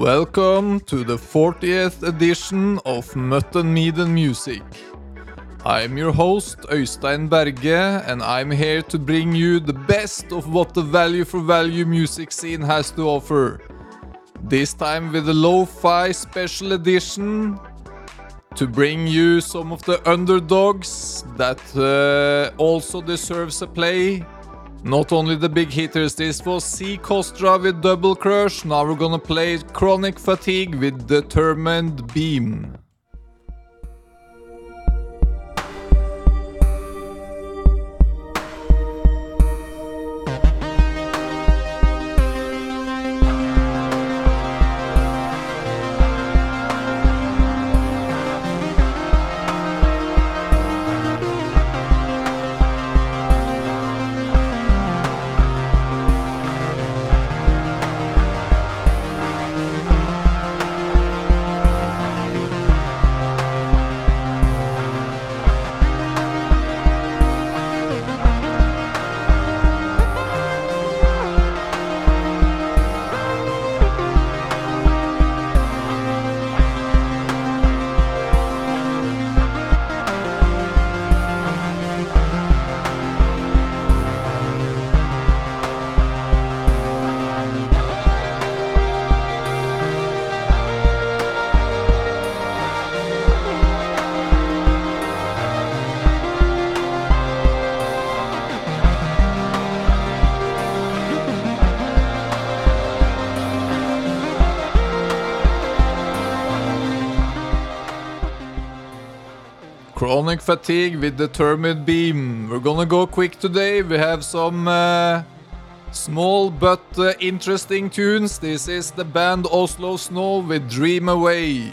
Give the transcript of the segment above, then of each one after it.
Welcome to the 40th edition of Mutton Meat and Music. I'm your host, Øystein Berge, and I'm here to bring you the best of what the value for value music scene has to offer. This time with a lo-fi special edition to bring you some of the underdogs that also deserves a play. Not only the big hitters. This was C. Kostra with Double Crush. Now we're gonna play Chronic Fatigue with Determined Beam. Chronic Fatigue with Determined Beam. We're gonna go quick today. We have some small but interesting tunes. This is the band Oslo Snow with Dream Away.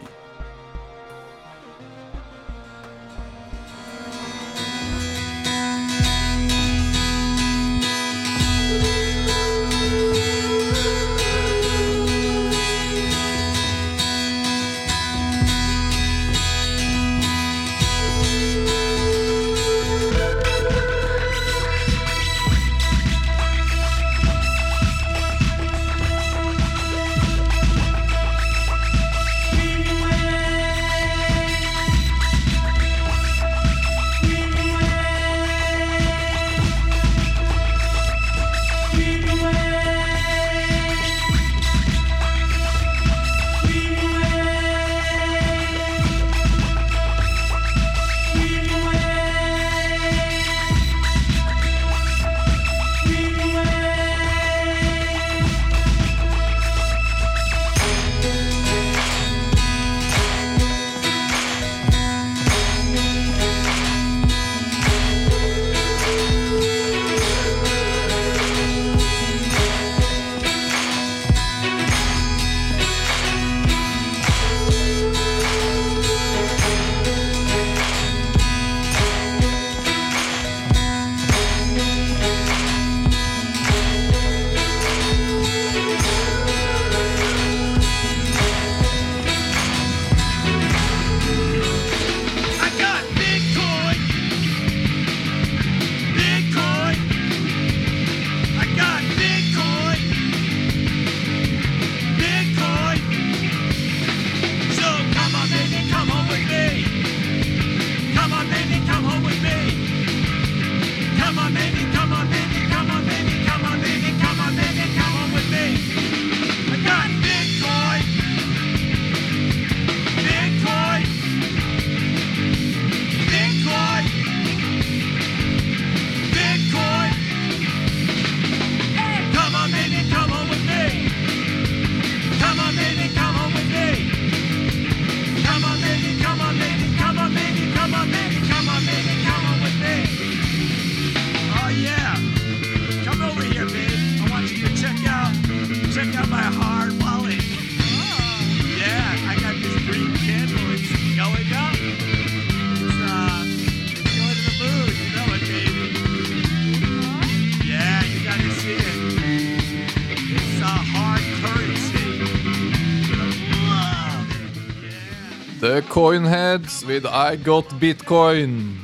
The Coinheads with I Got Bitcoin.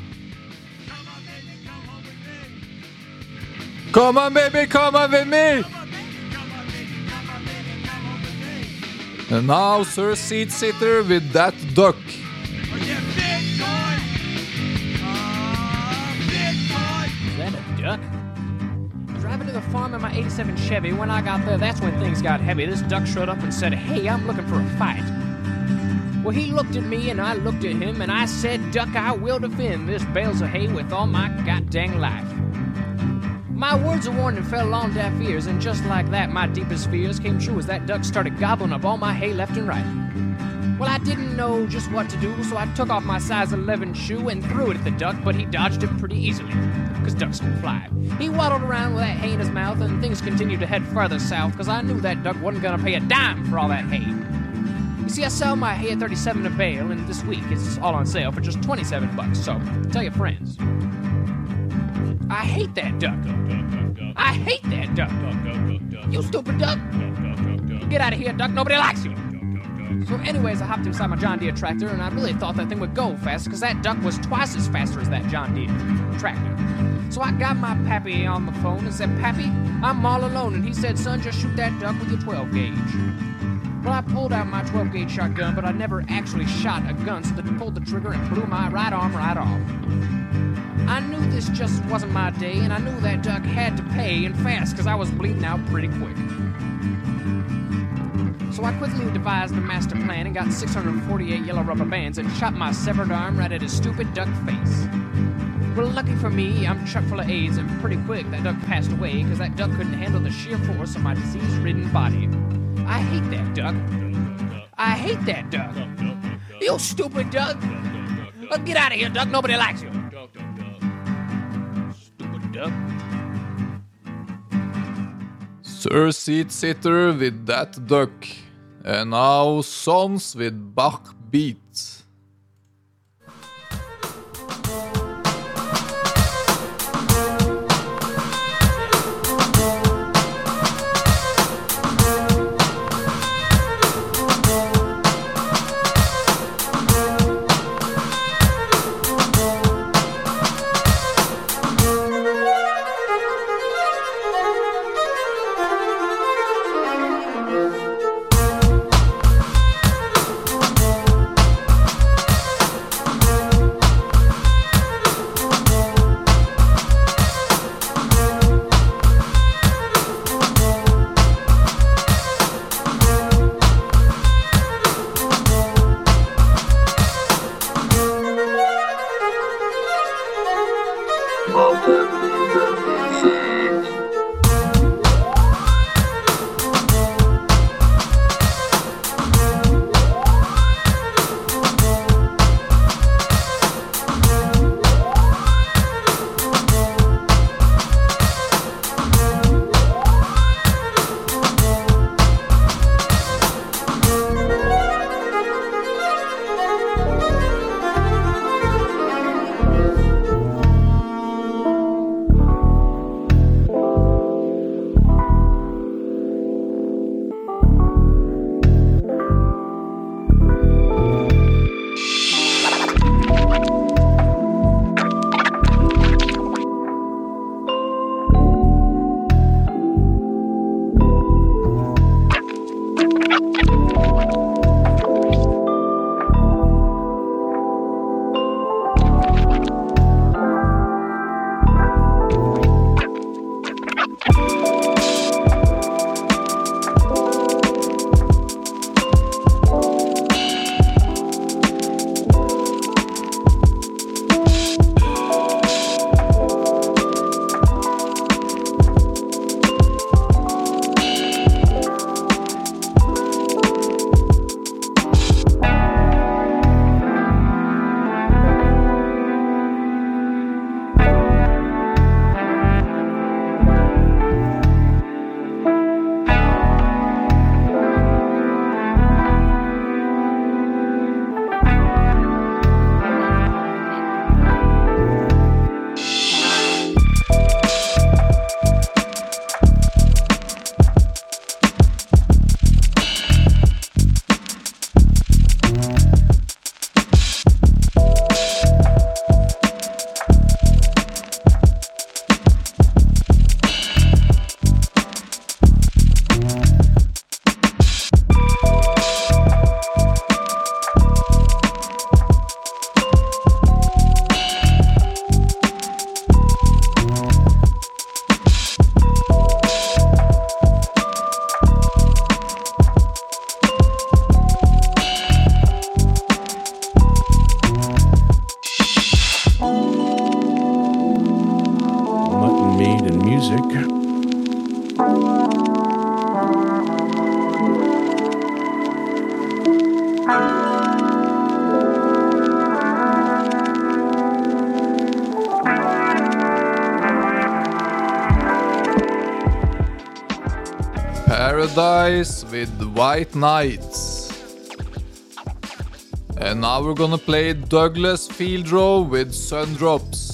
Come on baby, come on with me! And now Sir Seat Sitter with that duck. Is that a duck? Driving to the farm in my 87 Chevy. When I got there, that's when things got heavy. This duck showed up and said, "Hey, I'm looking for a fight." Well, he looked at me and I looked at him and I said, "Duck, I will defend this bales of hay with all my goddamn life." My words of warning fell on deaf ears, and just like that, my deepest fears came true as that duck started gobbling up all my hay left and right. Well, I didn't know just what to do, so I took off my size 11 shoe and threw it at the duck, but he dodged it pretty easily, because ducks can fly. He waddled around with that hay in his mouth, and things continued to head farther south, because I knew that duck wasn't gonna pay a dime for all that hay. You see, I sell my hay at 37 a bale, and this week it's all on sale for just 27 bucks, so tell your friends. I hate that duck. I hate that duck. You stupid duck. Get out of here, duck. Nobody likes you. So anyways, I hopped inside my John Deere tractor, and I really thought that thing would go fast, because that duck was twice as faster as that John Deere tractor. So I got my pappy on the phone and said, "Pappy, I'm all alone." And he said, "Son, just shoot that duck with your 12 gauge. Well, I pulled out my 12 gauge shotgun, but I never actually shot a gun, so they pulled the trigger and blew my right arm right off. I knew this just wasn't my day, and I knew that duck had to pay, and fast, because I was bleeding out pretty quick. So I quickly devised a master plan and got 648 yellow rubber bands and shot my severed arm right at his stupid duck face. Well, lucky for me, I'm chock full of AIDS, and pretty quick that duck passed away, because that duck couldn't handle the sheer force of my disease-ridden body. I hate that duck. I hate that duck. You stupid duck. Get out of here, duck. Nobody likes you. Stupid duck. Sir Seat Sitter with that duck. And now Sons with Bach Beat. music. Paradise with the White Knights. And now we're gonna play Douglas Fieldrow with Sundrops.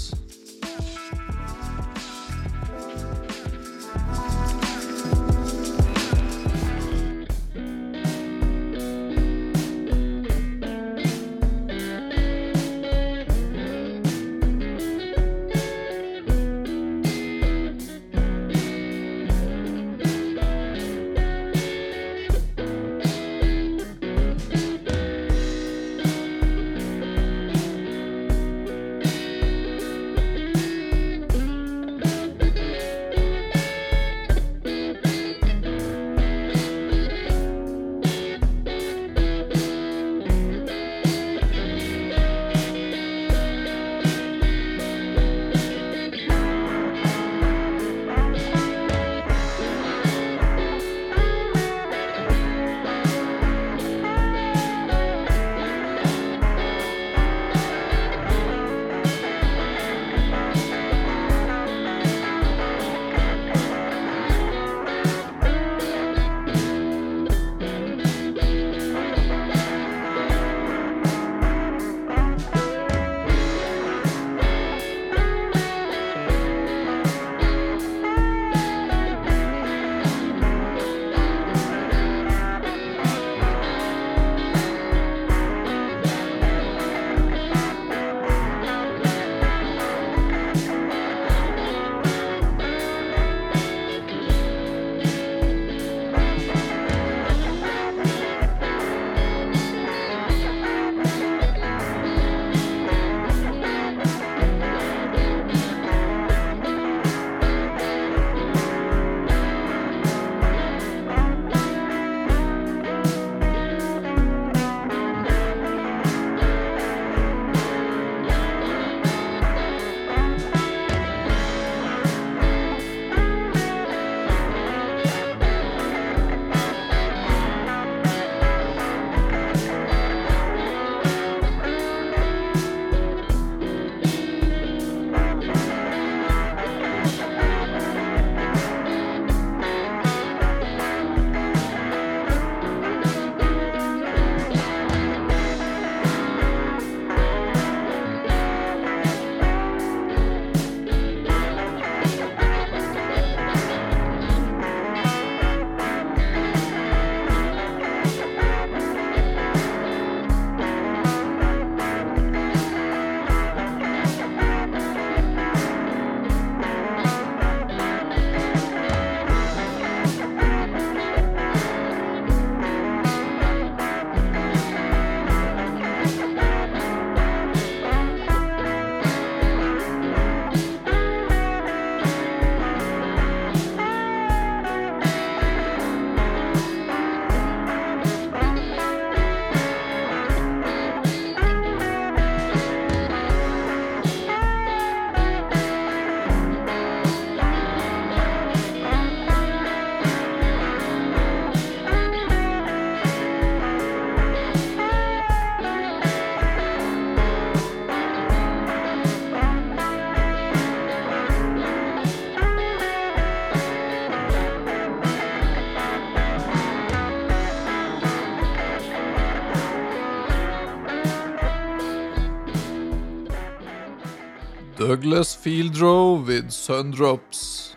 Douglas Fieldrow with Sundrops.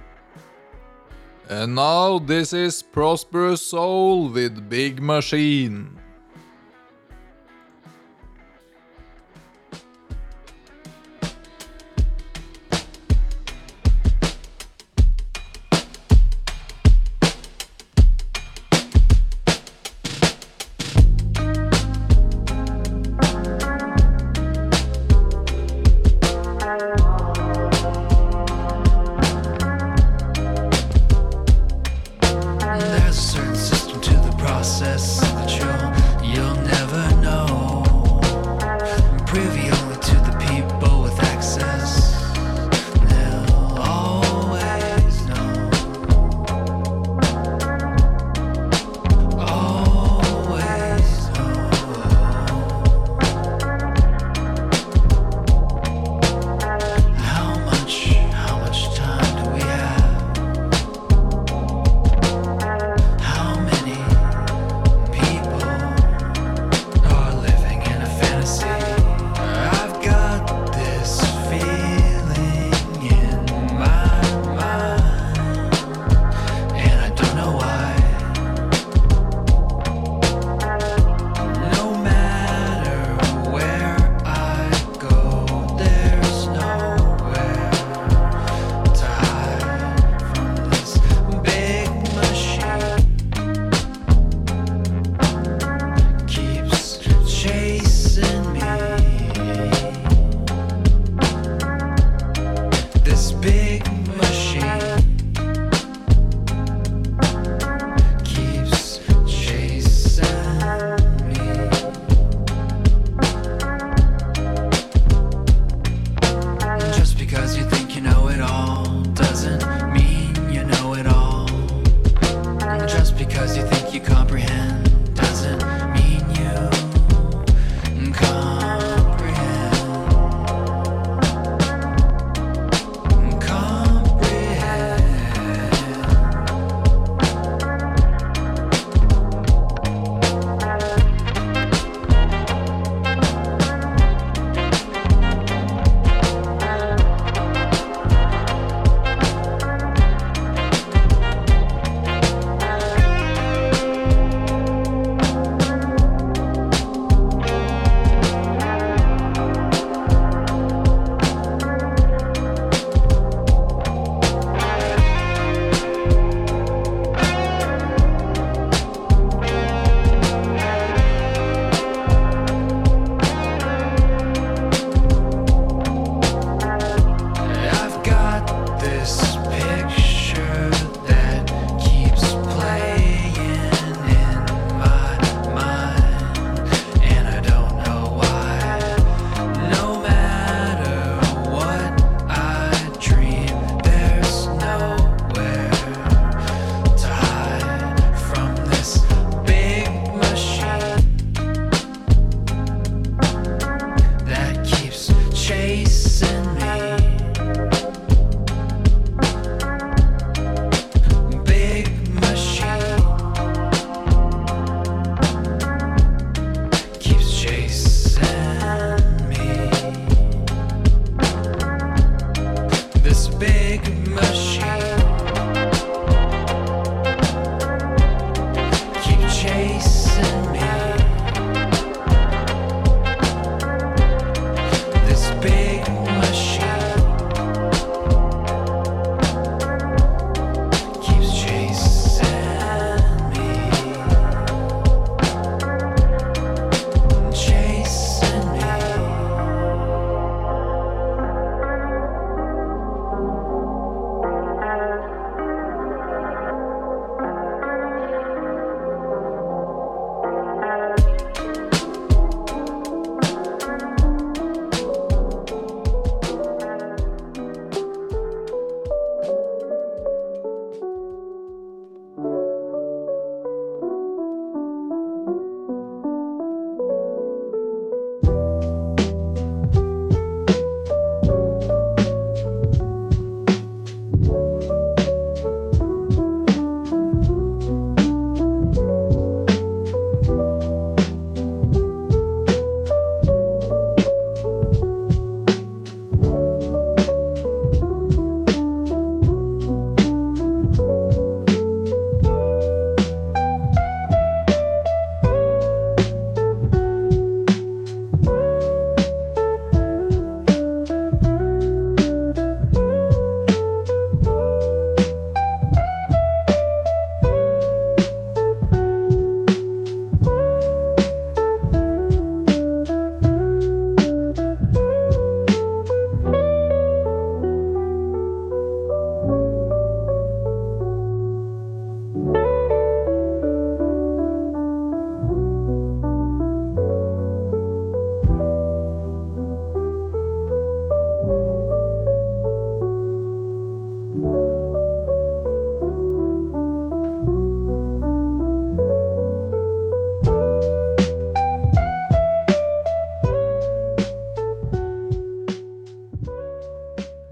And now this is Prosperous Soul with Big Machine. There's a certain system to the process that you'll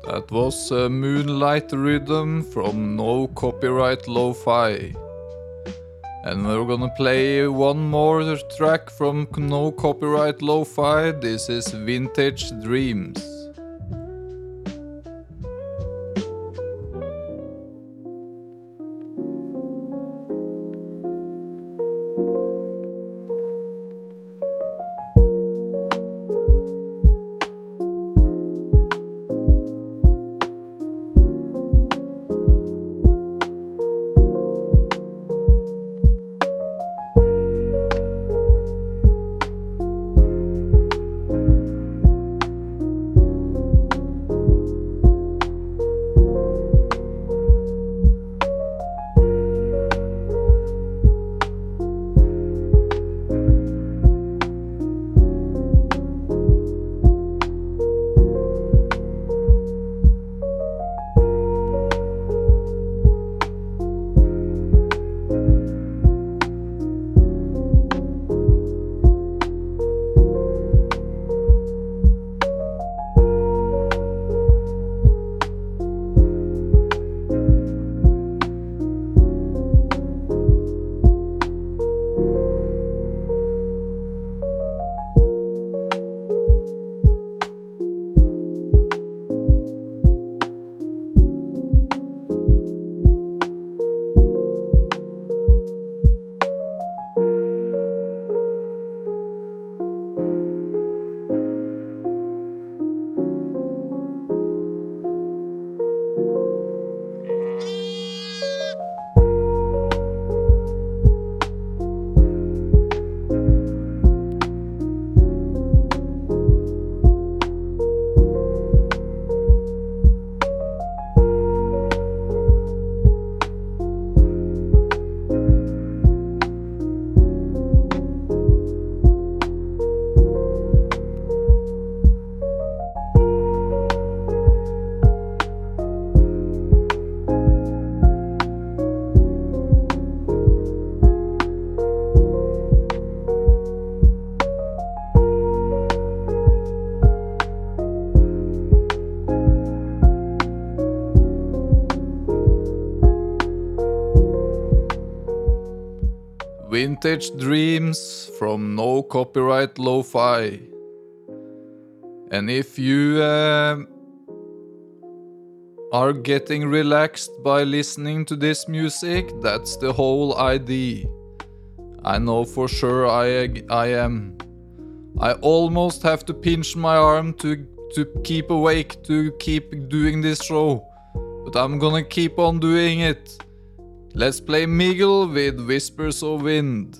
That was Moonlight Rhythm from No Copyright Lo-Fi. And we're gonna play one more track from No Copyright Lo-Fi. This is Vintage Dreams. Vintage Dreams from No Copyright Lo-Fi. And if you are getting relaxed by listening to this music, that's the whole idea. I know for sure I am. I almost have to pinch my arm to keep awake, to keep doing this show. But I'm gonna keep on doing it. Let's play Miguel with Whispers of Wind.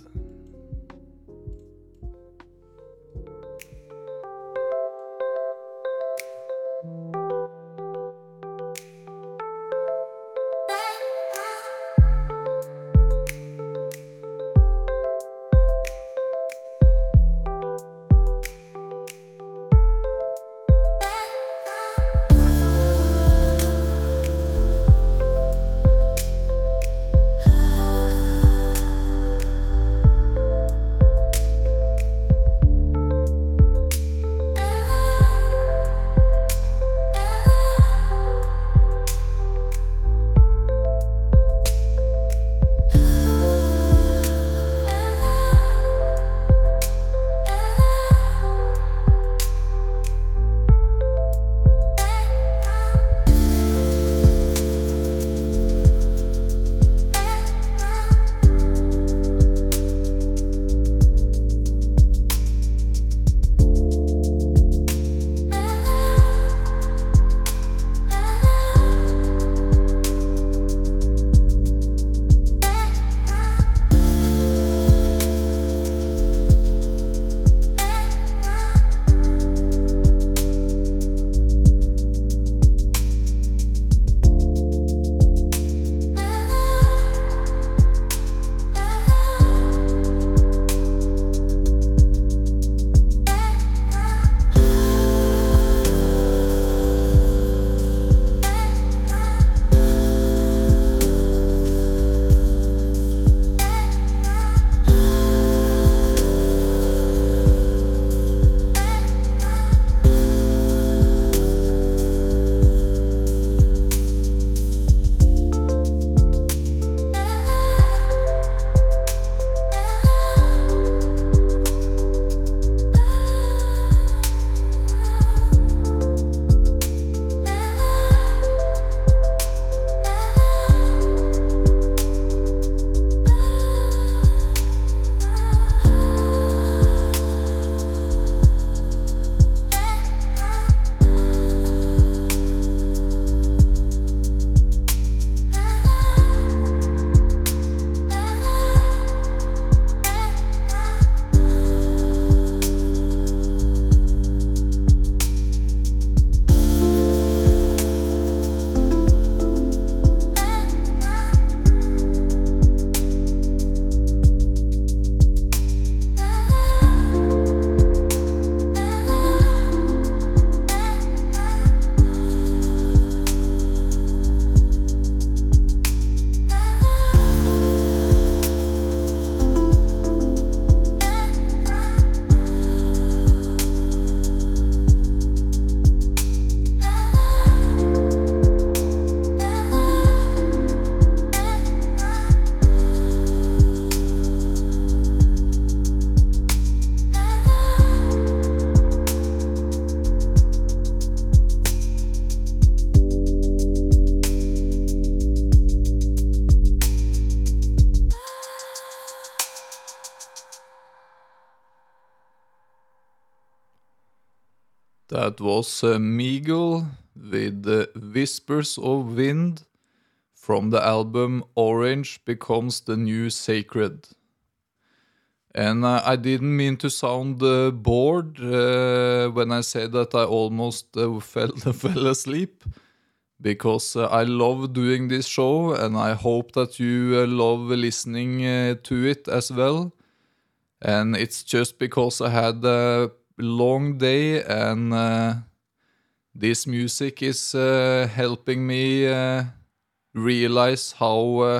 That was Meagle with Whispers of Wind from the album Orange Becomes the New Sacred. And I didn't mean to sound bored when I said that I almost fell asleep, because I love doing this show, and I hope that you love listening to it as well. And it's just because I had a long day, and this music is helping me realize how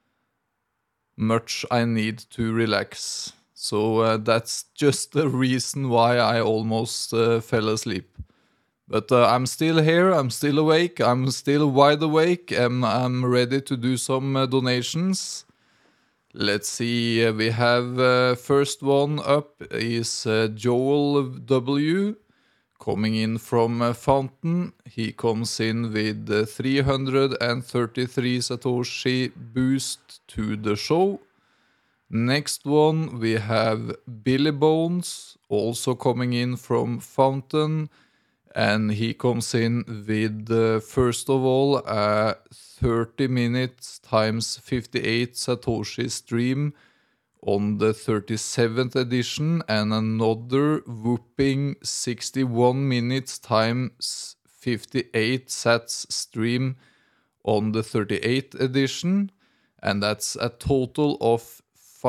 much I need to relax. So that's just the reason why I almost fell asleep. But I'm still here, I'm still awake, I'm still wide awake, and I'm ready to do some donations. Let's see, we have first one up is Joel W. coming in from Fountain. He comes in with 333 Satoshi boost to the show. Next one, we have Billy Bones, also coming in from Fountain, and he comes in with, first of all, a 30 minutes times 58 Satoshi stream on the 37th edition, and another whooping 61 minutes times 58 sats stream on the 38th edition, and that's a total of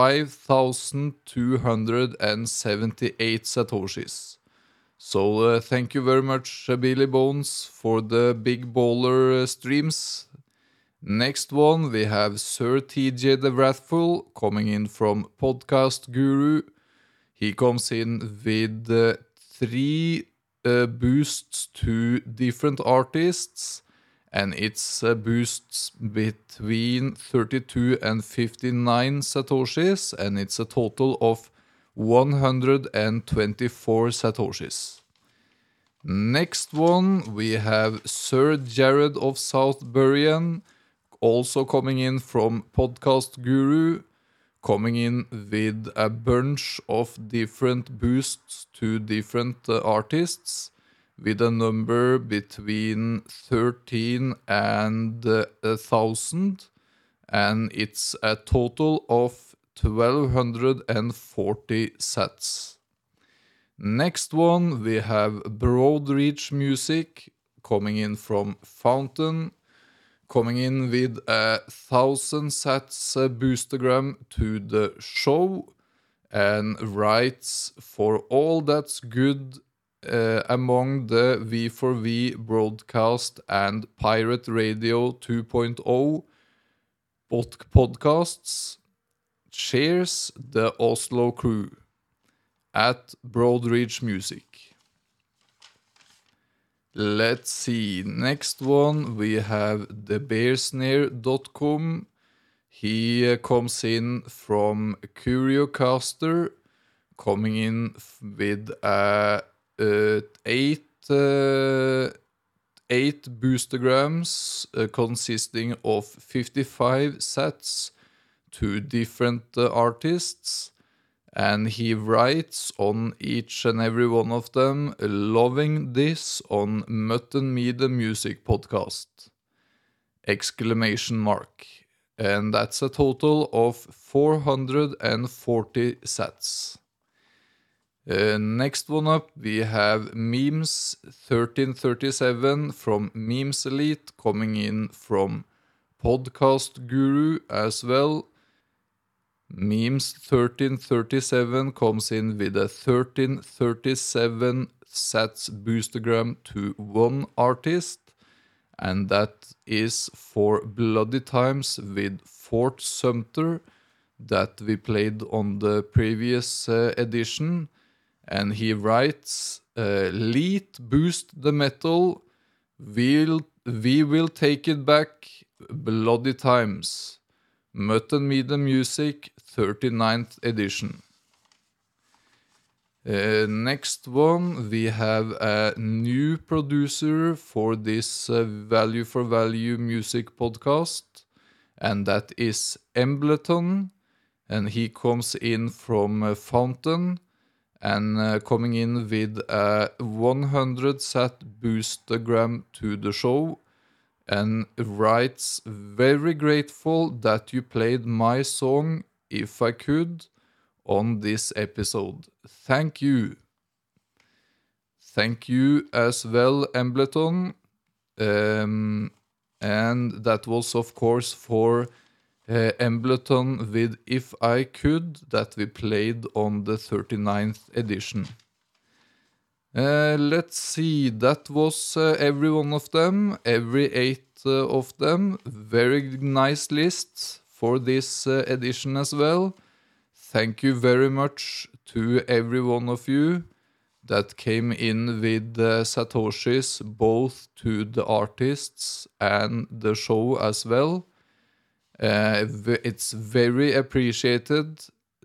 5,278 Satoshis. So thank you very much, Billy Bones, for the big baller streams. Next one, we have Sir TJ the Wrathful coming in from Podcast Guru. He comes in with 3 boosts to different artists, and it's boosts between 32 and 59 Satoshis, and it's a total of 124 Satoshis. Next one, we have Sir Jared of South Buryan, also coming in from Podcast Guru, coming in with a bunch of different boosts to different artists, with a number between 13 and 1,000, and it's a total of 1,240 sats. Next one, we have Broadreach Music coming in from Fountain, coming in with 1,000 sats boostergram to the show, and writes, "For all that's good among the V4V broadcast and Pirate Radio 2.0 podcasts, cheers the Oslo crew at Broadreach Music." Let's see, next one we have thebearsnare.com. He comes in from Curiocaster, coming in with 8 boostergrams consisting of 55 sats to different artists, and he writes on each and every one of them, "Loving this on Mutton Me the Music podcast!" Exclamation mark. And that's a total of 440 sats. Next one up, we have Memes 1337 from Memes Elite, coming in from Podcast Guru as well. Memes 1337 comes in with a 1337 sats boostergram to one artist, and that is for Bloody Times with Fort Sumter that we played on the previous edition. And he writes, "Leet boost the metal, we will take it back, Bloody Times. Mutton Me the Music 39th edition." Next one, we have a new producer for this Value for Value music podcast, and that is Embleton, and he comes in from Fountain, and coming in with a 100 sat boostergram to the show, and writes, "Very grateful that you played my song, If I Could, on this episode. Thank you." Thank you as well, Embleton. And that was, of course, for Embleton with If I Could, that we played on the 39th edition. Let's see, that was every one of them, every 8 of them. Very nice list for this edition as well. Thank you very much to every one of you that came in with Satoshis, both to the artists and the show as well. It's very appreciated.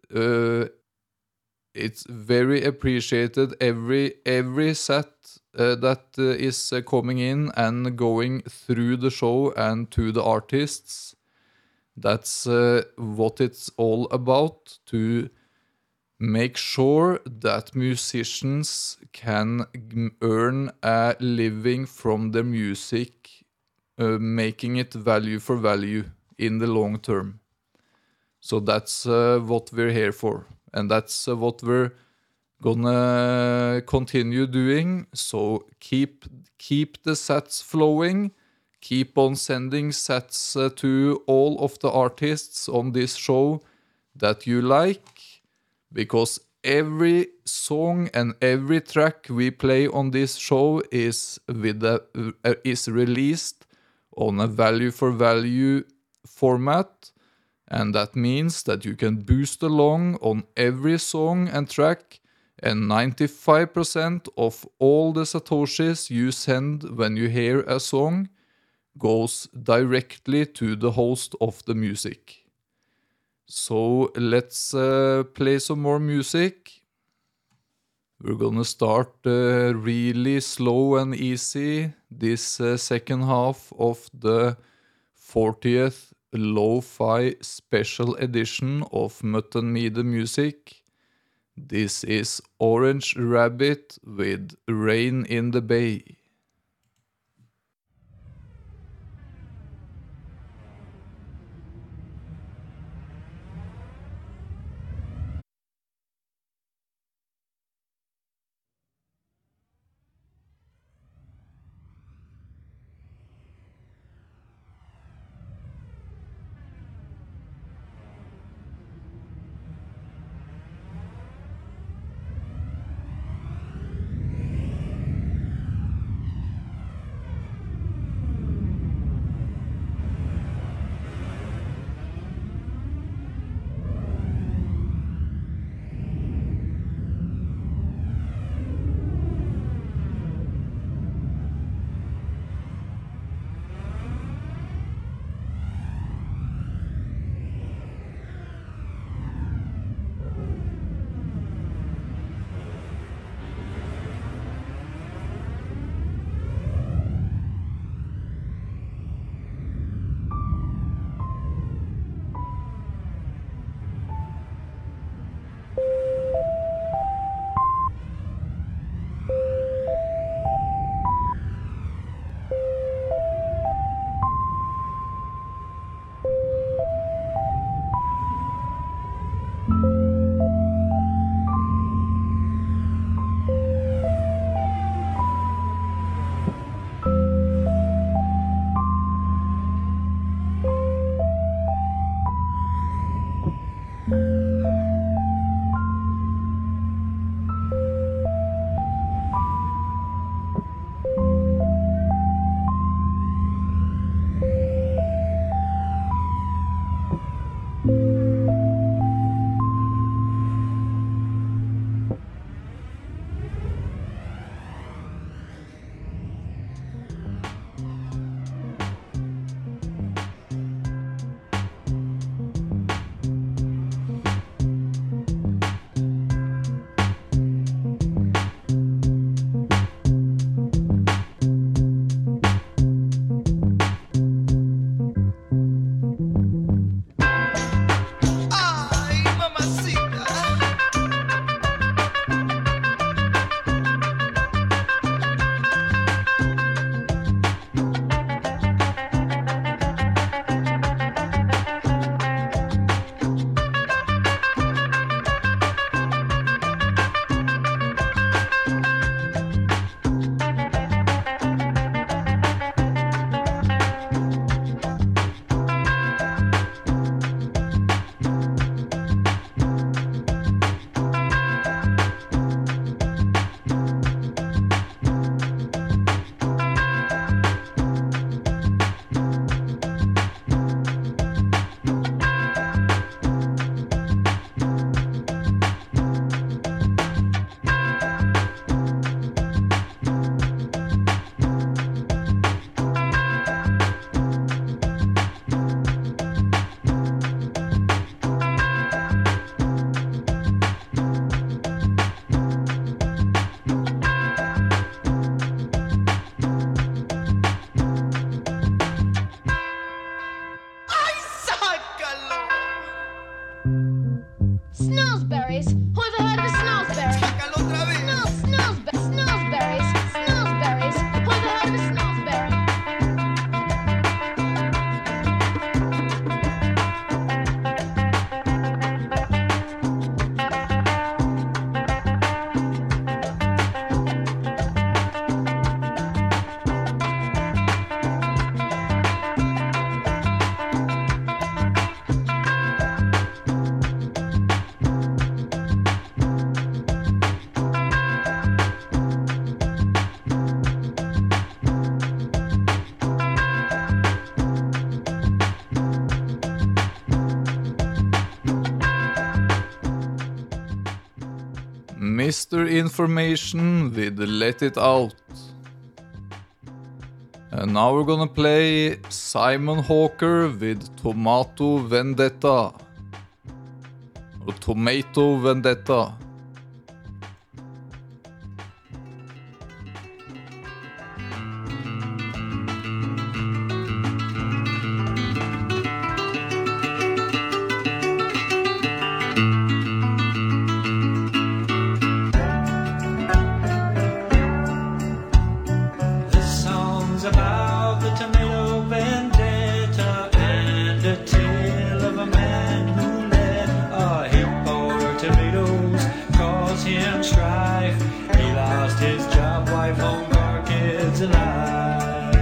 It's very appreciated every set that is coming in and going through the show and to the artists. That's what it's all about, to make sure that musicians can earn a living from their music, making it value for value in the long term. So that's what we're here for, and that's what we're gonna continue doing. So keep the sets flowing, keep on sending sets to all of the artists on this show that you like, because every song and every track we play on this show is released on a value for value format, and that means that you can boost along on every song and track, and 95% of all the Satoshis you send when you hear a song goes directly to the host of the music. So let's play some more music. We're gonna start really slow and easy this second half of the 40th Lo-Fi Special Edition of Mutton Meade Music. This is Orange Rabbit with Rain in the Bay. after information with Let It Out. And now we're gonna play Simon Hawker with Tomato Vendetta. Or Tomato Vendetta. About the tomato vendetta and a tale of a man who let a heap of tomatoes cause him strife. He lost his job, wife, home, car, kids alive.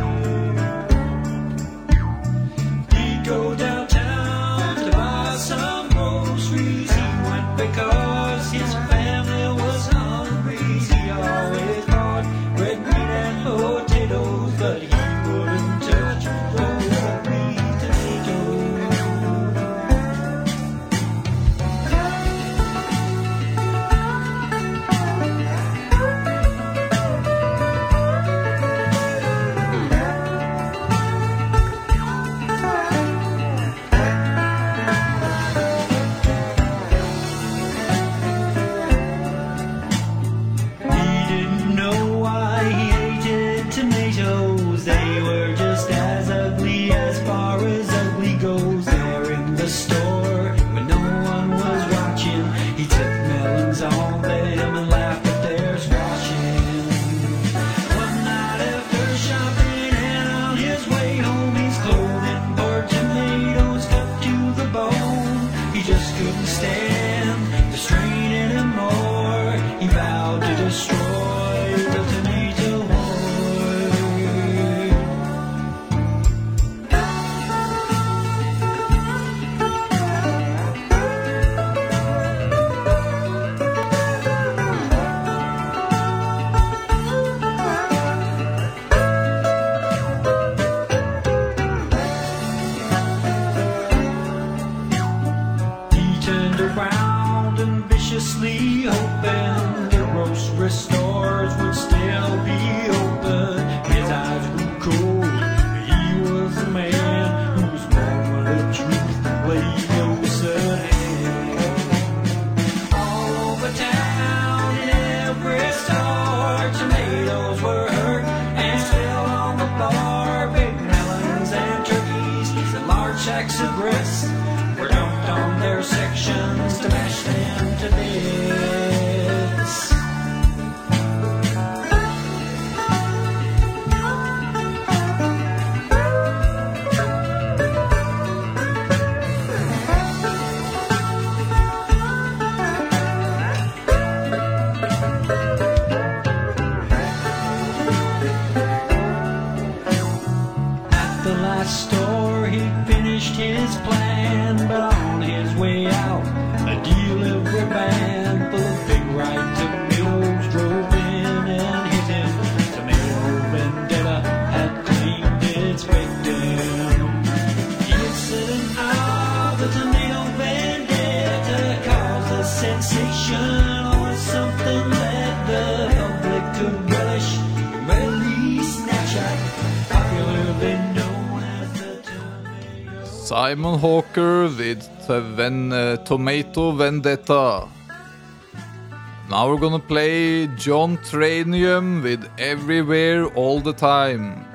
He'd go downtown to buy some groceries. He went because his family was hungry. He always bought red meat and potatoes, but he wouldn't touch those green tomatoes. He didn't know why he hated tomatoes. They were just as ugly as far as ugly goes. There in the store when no one was watching, he took melons on them and laughed at their squashing. One night after shopping and on his way home, his clothing bore tomatoes cut to the bone. He just couldn't stand the strain anymore. He vowed to destroy the tomato war. He turned around and viciously hoping the grocery stores would still be open. His eyes grew cold. He was a man who was born with the truth laid close at hand. All over town, in every store, tomatoes were hurt and still on the bar. Big melons and turkeys and large sacks of grits were dumped on their sections to mash them to bits. At the last store, he finished his plan, but on his way out, a delivery van full of big ripe tomatoes drove in and hit him. Tomato vendetta had claimed its victim. The incident of the tomato vendetta caused a sensation, or something that the public could relish, readily snatch at, popularly known as the tomato. Simon Hawker with Tomato Vendetta. Now we're gonna play John Tranium with Everywhere All the Time.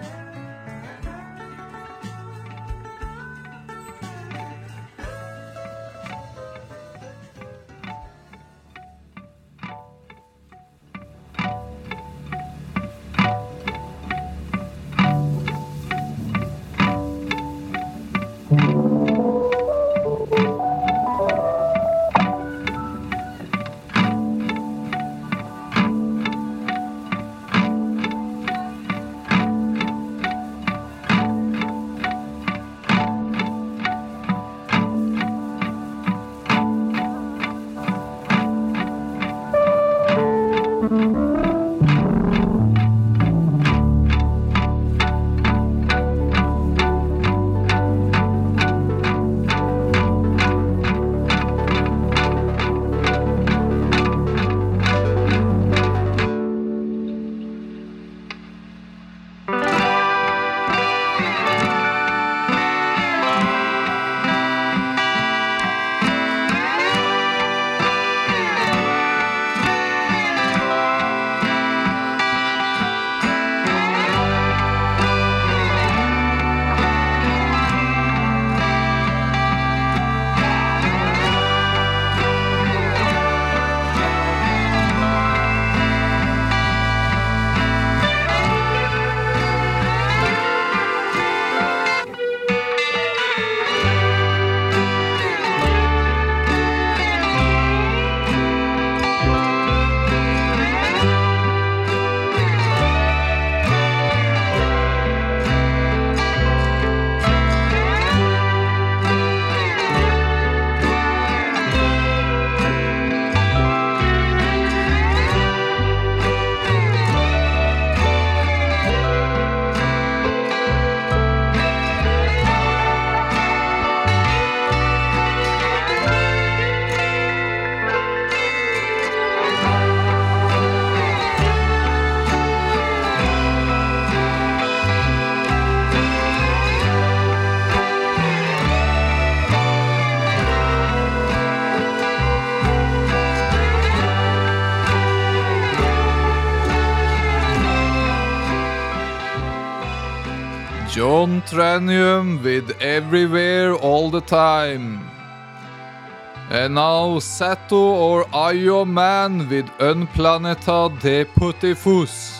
John Tranium with Everywhere All the Time. And now Sato or Ayo Man with Un Planeta de Putifus.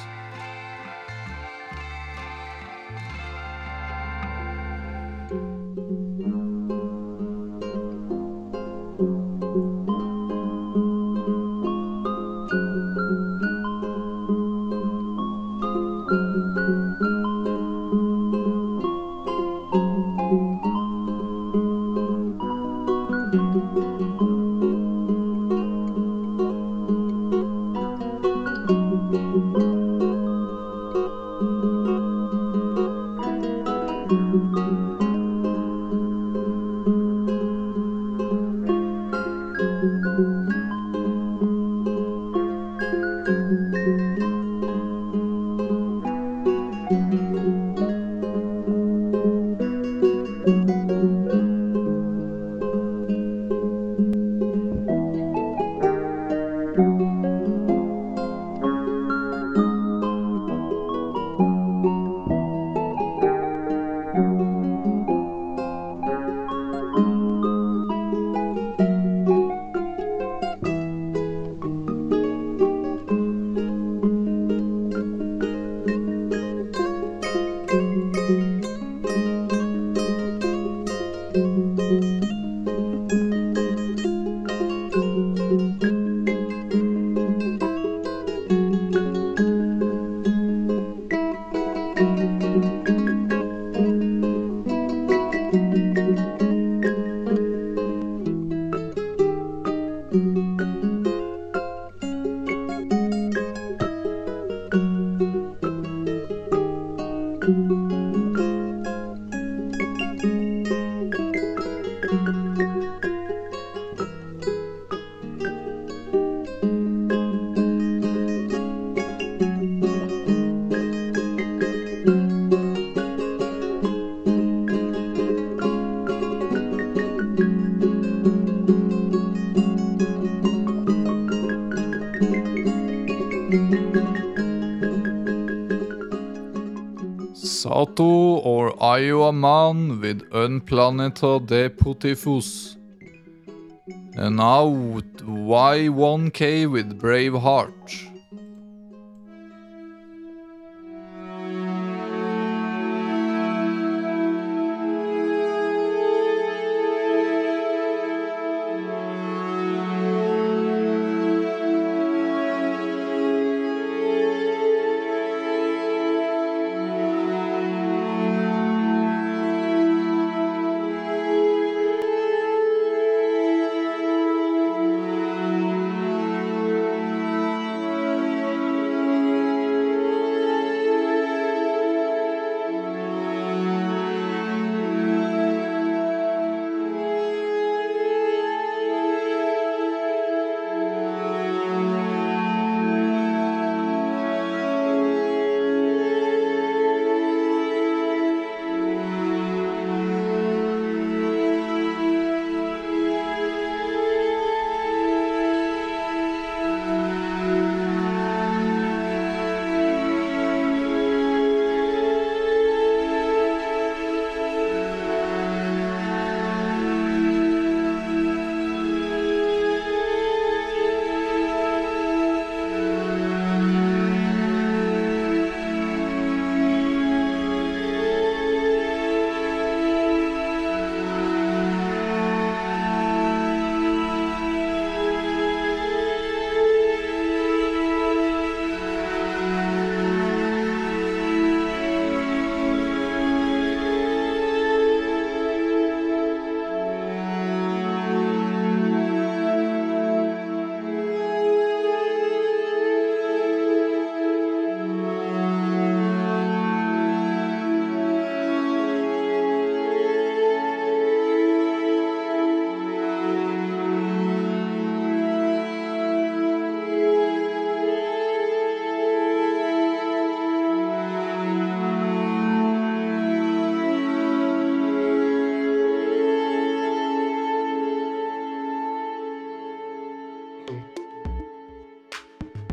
Sato or Ayo Man with Un Planeta de Putifus. And now Y1K with Braveheart.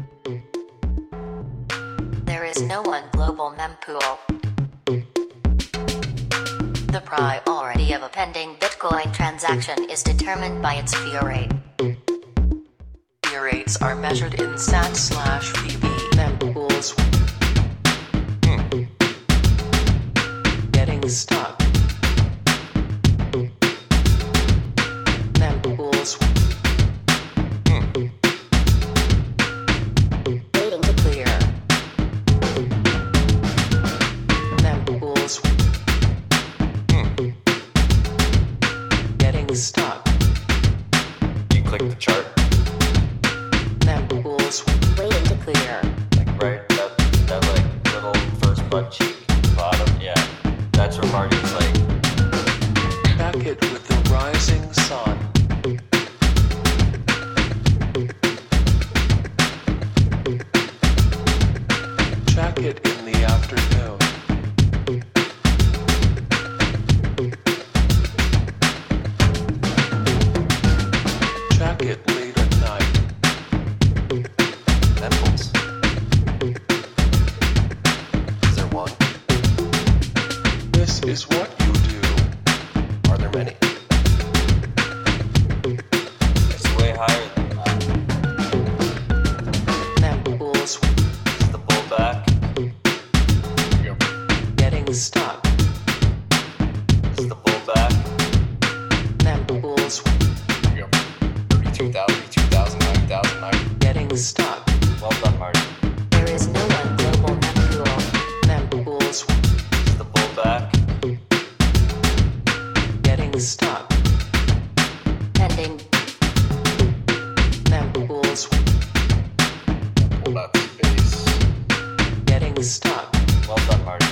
There is no one global mempool. The priority of a pending Bitcoin transaction is determined by its fee rate. Fee rates are measured in SAT/VB mempools. Getting stuck. Mempools. Waiting to clear. Mempools. Getting stuck. You click the chart, Mempools. Waiting to clear. like right, that like little first butt cheek bottom, yeah. That's where Marty's like, Back it with the rising sun. Check it in the afternoon. Check it late at night. nipples. Is there one? This is what you do. Are there many? It's way higher than that. Mempools. Is the bull back? Getting stuck. Is the bull back? Mempools. 32,000, 90,000. Getting stuck. Well done, Marty. There is no one global mempool. Mempools. Is the bull back? Getting stuck. Pending. Mempools. Pull out the space. Getting stuck. Well done, Marty.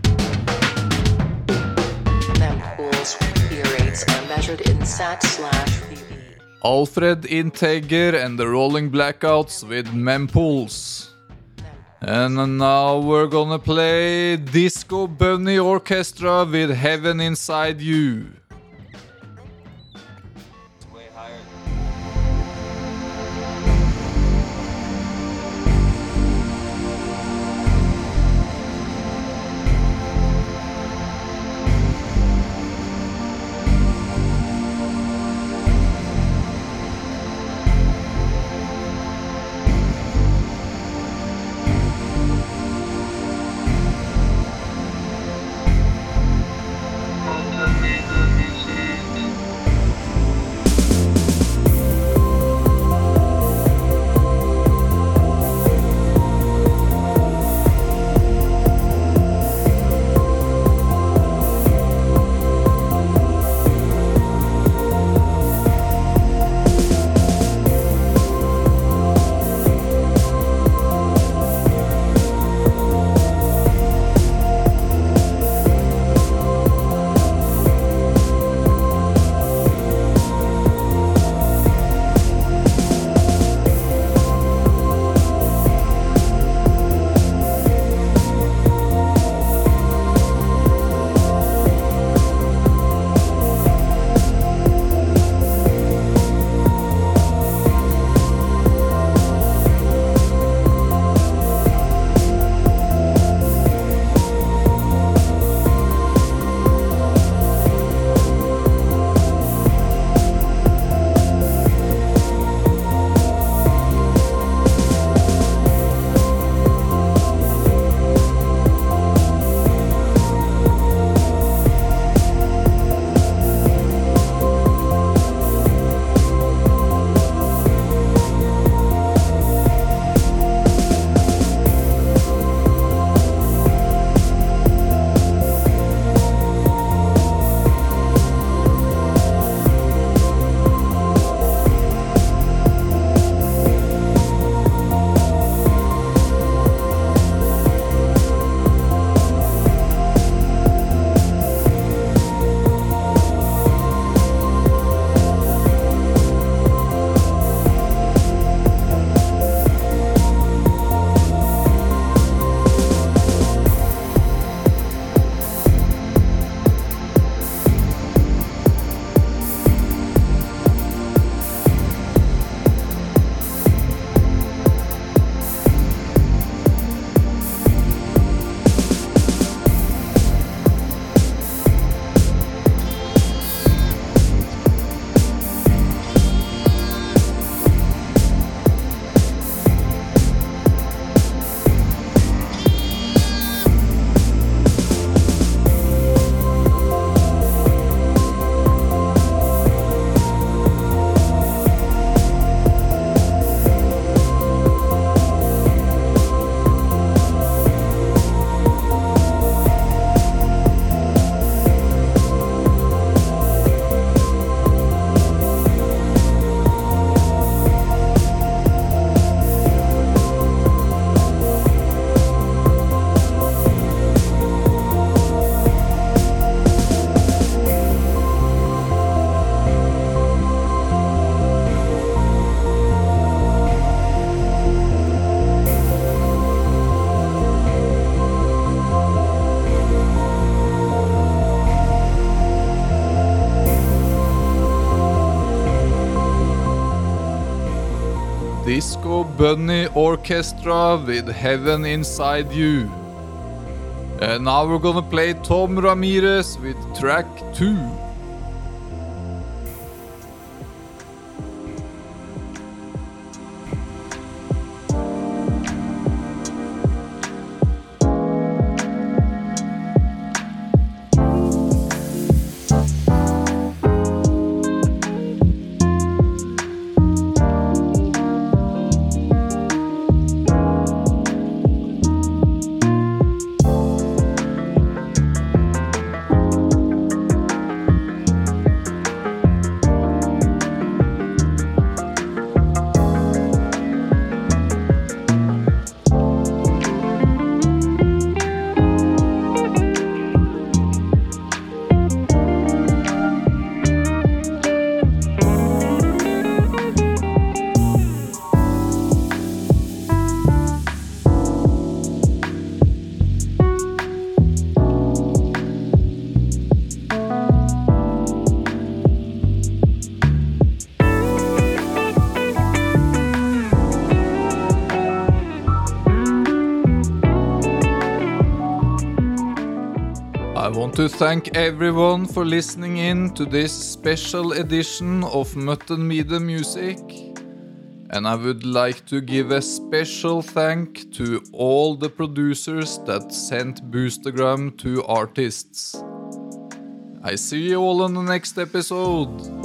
Mempools. Fee rates are measured in SAT/VB. Alfred Integer and the Rolling Blackouts with Mempools. And now we're gonna play Disco Bunny Orchestra with Heaven Inside You. It's way higher. Motor Maiden Disco Bunny Orchestra with Heaven Inside You. And now we're gonna play Tom Ramirez with track 2. I want to thank everyone for listening in to this special edition of Mutton Media Music. And I would like to give a special thank to all the producers that sent Boostergram to artists. I see you all on the next episode.